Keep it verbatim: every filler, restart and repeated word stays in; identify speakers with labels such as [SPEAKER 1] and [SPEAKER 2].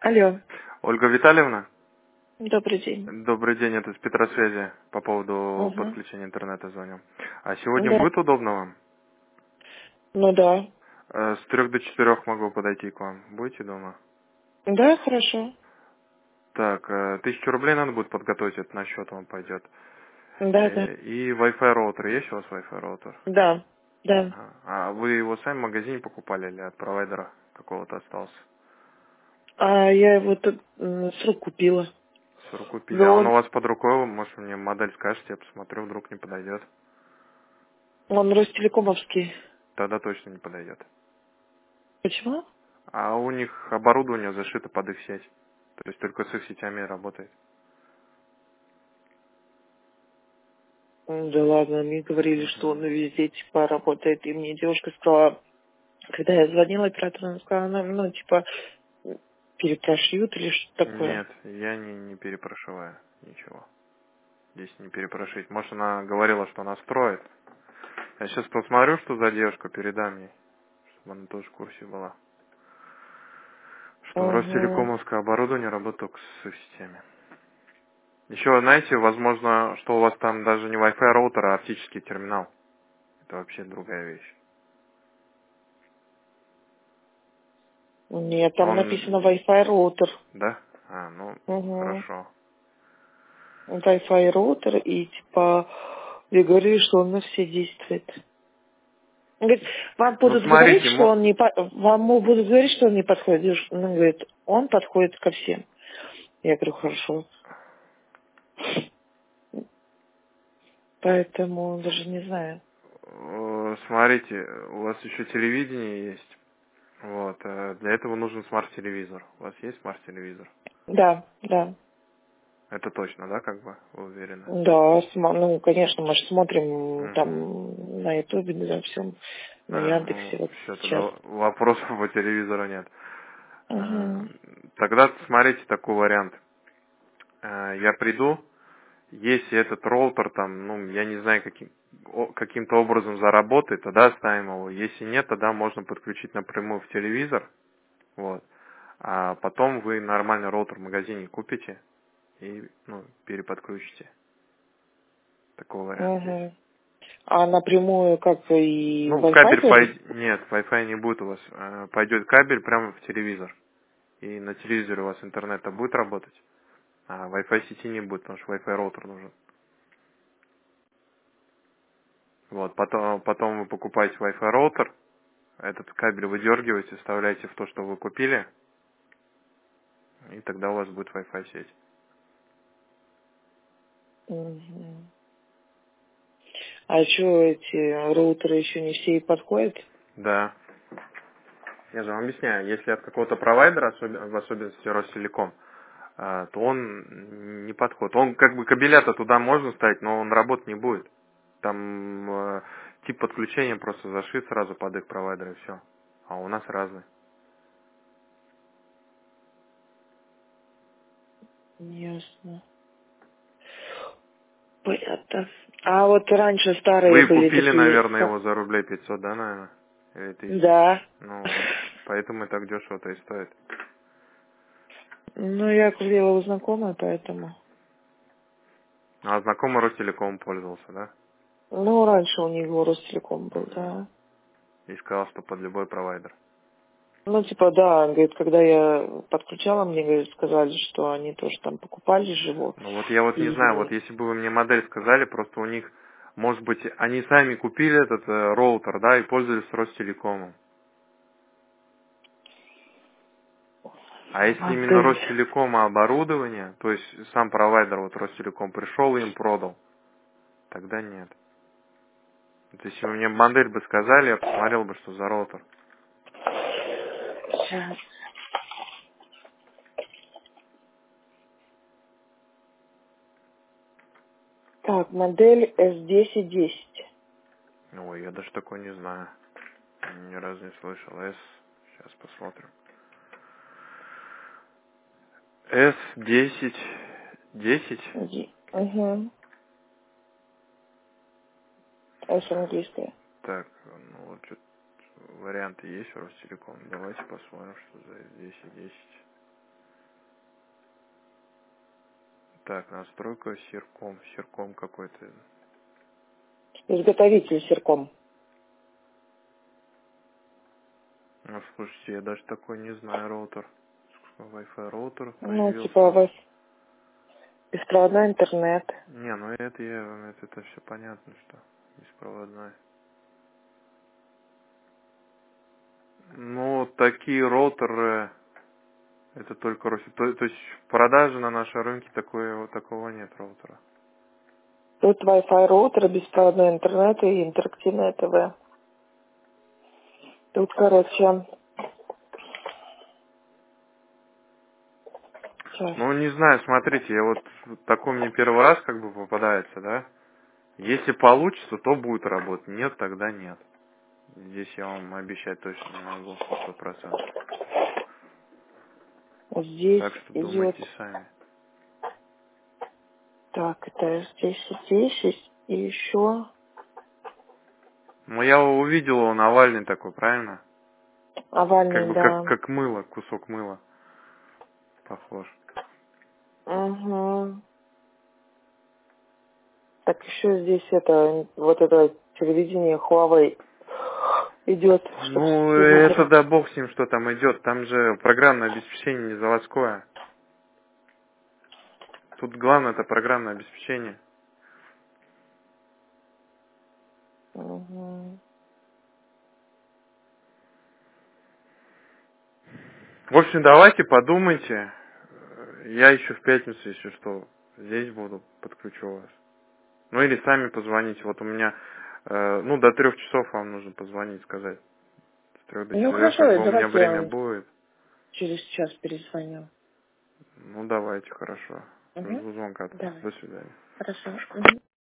[SPEAKER 1] Алло.
[SPEAKER 2] Ольга Витальевна?
[SPEAKER 1] Добрый день.
[SPEAKER 2] Добрый день, это с Петросвязи по поводу
[SPEAKER 1] Угу.
[SPEAKER 2] подключения интернета звоню. А сегодня
[SPEAKER 1] Да.
[SPEAKER 2] будет удобно вам?
[SPEAKER 1] Ну да.
[SPEAKER 2] Э, С трех до четырех могу подойти к вам. Будете дома?
[SPEAKER 1] Да, хорошо.
[SPEAKER 2] Так, э, тысячу рублей надо будет подготовить, это на счет вам пойдет.
[SPEAKER 1] Да, да.
[SPEAKER 2] Э, И Wi-Fi роутер, есть у вас Wi-Fi роутер?
[SPEAKER 1] Да. Да.
[SPEAKER 2] Ага. А вы его сами в магазине покупали или от провайдера какого-то остался?
[SPEAKER 1] А я его тут м, с рук купила.
[SPEAKER 2] С рук купили.
[SPEAKER 1] Но
[SPEAKER 2] А он у
[SPEAKER 1] он,
[SPEAKER 2] вас под рукой, может мне модель скажете, я посмотрю, вдруг не подойдет.
[SPEAKER 1] он Ростелекомовский.
[SPEAKER 2] Тогда точно не подойдет.
[SPEAKER 1] Почему?
[SPEAKER 2] А у них оборудование зашито под их сеть. То есть только с их сетями работает.
[SPEAKER 1] М, Да ладно, мне говорили, что он
[SPEAKER 2] Мгм.
[SPEAKER 1] везде типа работает. И мне девушка сказала, когда я звонила оператору, она сказала, ну, ну, типа, перепрошьют или что такое.
[SPEAKER 2] Нет, я не, не перепрошиваю ничего. Здесь не перепрошить. Может, она говорила, что она строит. Я сейчас посмотрю, что за девушка, передам ей, чтобы она тоже в курсе была. Что
[SPEAKER 1] Угу.
[SPEAKER 2] Ростелекомовское оборудование работает только с их сетями. Еще, знаете, возможно, что у вас там даже не Wi-Fi роутер, а оптический терминал. Это вообще другая вещь.
[SPEAKER 1] Нет, там написано
[SPEAKER 2] Он,
[SPEAKER 1] Wi-Fi роутер.
[SPEAKER 2] да? А, ну,
[SPEAKER 1] Угу.
[SPEAKER 2] хорошо.
[SPEAKER 1] Wi-Fi роутер и типа мне говорили, что он на все действует. Он говорит, вам
[SPEAKER 2] Ну,
[SPEAKER 1] будут говорить,
[SPEAKER 2] смотрите,
[SPEAKER 1] что
[SPEAKER 2] мо-
[SPEAKER 1] он не по- вам будут говорить, что он не подходит. Он говорит, он подходит ко всем. Я говорю, хорошо. Поэтому даже не знаю.
[SPEAKER 2] Э, Смотрите, у вас еще телевидение есть. Вот. э, Для этого нужен смарт-телевизор. У вас есть смарт-телевизор?
[SPEAKER 1] Да, да.
[SPEAKER 2] Это точно, да, как бы, вы уверены?
[SPEAKER 1] Да, сма- ну, конечно, мы же смотрим
[SPEAKER 2] Угу.
[SPEAKER 1] там на Ютубе, на всем, на
[SPEAKER 2] А, ну,
[SPEAKER 1] Яндексе вот
[SPEAKER 2] все, тогда
[SPEAKER 1] сейчас.
[SPEAKER 2] вопросов по телевизору нет. Э,
[SPEAKER 1] Угу.
[SPEAKER 2] Тогда смотрите такой вариант. Э, Я приду, если этот роутер там, ну, я не знаю, каким, о- каким-то образом заработает, тогда ставим его. Если нет, тогда можно подключить напрямую в телевизор. Вот. А потом вы нормальный роутер в магазине купите и, ну, переподключите. Такой вариант есть.
[SPEAKER 1] Угу. А напрямую как и
[SPEAKER 2] Ну,
[SPEAKER 1] Wi-Fi
[SPEAKER 2] кабель
[SPEAKER 1] тоже?
[SPEAKER 2] пойдет... Нет, Wi-Fi не будет у вас. Э, Пойдет кабель прямо в телевизор. И на телевизоре у вас интернет будет работать. А Wi-Fi сети не будет, потому что Wi-Fi роутер нужен. Вот, потом, потом вы покупаете Wi-Fi роутер, этот кабель выдергиваете, вставляете в то, что вы купили, и тогда у вас будет Wi-Fi сеть.
[SPEAKER 1] Угу. А что, эти роутеры еще не все и подходят?
[SPEAKER 2] Да. Я же вам объясняю, если от какого-то провайдера, особенно, в особенности Ростелеком, а, то он не подходит. Он как бы кабеля-то туда можно ставить, но он работать не будет. Там э, тип подключения просто зашит сразу под их провайдер и все. А у нас разный.
[SPEAKER 1] Ясно. Понятно. А вот раньше старые
[SPEAKER 2] Вы
[SPEAKER 1] были
[SPEAKER 2] купили,
[SPEAKER 1] такие...
[SPEAKER 2] наверное,
[SPEAKER 1] ка-
[SPEAKER 2] его за рублей пятьсот, да, наверное? Или тысячу?
[SPEAKER 1] Да.
[SPEAKER 2] Ну вот. Поэтому и так дешево-то и стоит.
[SPEAKER 1] Ну, я купила у знакомой, поэтому...
[SPEAKER 2] А знакомый Ростелеком пользовался, да?
[SPEAKER 1] Ну, раньше у него Ростелеком был,
[SPEAKER 2] Мгм.
[SPEAKER 1] да.
[SPEAKER 2] И сказал, что под любой провайдер.
[SPEAKER 1] Ну, типа, да, говорит, когда я подключала, мне, говорит, сказали, что они тоже там покупали живо.
[SPEAKER 2] Ну вот я вот не знаю, вот
[SPEAKER 1] И...
[SPEAKER 2] если бы вы мне модель сказали, просто у них, может быть, они сами купили этот э, роутер, да, и пользовались Ростелекомом. А если именно
[SPEAKER 1] Модель.
[SPEAKER 2] Ростелекома оборудование, то есть сам провайдер, вот Ростелеком пришел и им продал, тогда нет. Вот если вы мне модель бы сказали, я посмотрел бы, что за роутер.
[SPEAKER 1] Сейчас. Так, модель эс десять десять.
[SPEAKER 2] Ой, я даже такой не знаю. Ни разу не слышал. С. Сейчас посмотрим. С десять. десять.
[SPEAKER 1] Угу. С английская.
[SPEAKER 2] Так, ну вот что то, варианты есть у Ростелеком. Давайте посмотрим, что за С десять десять. Так, настройка Серком. Серком какой-то.
[SPEAKER 1] Изготовитель Серком.
[SPEAKER 2] Ну, слушайте, я даже такой не знаю роутер. Wi-Fi роутер
[SPEAKER 1] Ну,
[SPEAKER 2] появился.
[SPEAKER 1] типа у вас беспроводной интернет.
[SPEAKER 2] Не, ну это я, это, это все понятно, что беспроводной. Ну, такие роутеры, это только Руси. То, то есть в продаже на нашем рынке такое, такого нет роутера.
[SPEAKER 1] Тут Wi-Fi роутер, беспроводной интернет и интерактивное ТВ. Тут, короче, сейчас.
[SPEAKER 2] Ну, не знаю, смотрите, я вот такой мне первый раз как бы попадается, да? Если получится, то будет работать. Нет, тогда нет. Здесь я вам обещать точно не могу, сто процентов.
[SPEAKER 1] Здесь
[SPEAKER 2] Так что
[SPEAKER 1] идет,
[SPEAKER 2] думайте сами.
[SPEAKER 1] так, это здесь десять и еще
[SPEAKER 2] Ну, я его увидел, он овальный такой, правильно? Как
[SPEAKER 1] овальный,
[SPEAKER 2] бы как,
[SPEAKER 1] да.
[SPEAKER 2] как мыло, кусок мыла похож.
[SPEAKER 1] Угу. Так еще здесь это, вот это телевидение Huawei идет, чтобы с
[SPEAKER 2] Ну, это
[SPEAKER 1] телевизора.
[SPEAKER 2] да бог с ним, что там идет. Там же программное обеспечение не заводское. Тут главное это программное обеспечение.
[SPEAKER 1] Угу.
[SPEAKER 2] В общем, давайте подумайте. Я еще в пятницу, если что, здесь буду, подключу вас. Ну или сами позвоните. Вот у меня, э, ну, до трех часов вам нужно позвонить, сказать. С трех до
[SPEAKER 1] Ну
[SPEAKER 2] четырех,
[SPEAKER 1] хорошо,
[SPEAKER 2] как бы у меня
[SPEAKER 1] давайте я
[SPEAKER 2] время
[SPEAKER 1] вам
[SPEAKER 2] будет.
[SPEAKER 1] через час перезвоню.
[SPEAKER 2] Ну, давайте, хорошо.
[SPEAKER 1] Угу.
[SPEAKER 2] Жду звонка.
[SPEAKER 1] Давай.
[SPEAKER 2] До свидания.
[SPEAKER 1] Хорошо. Угу.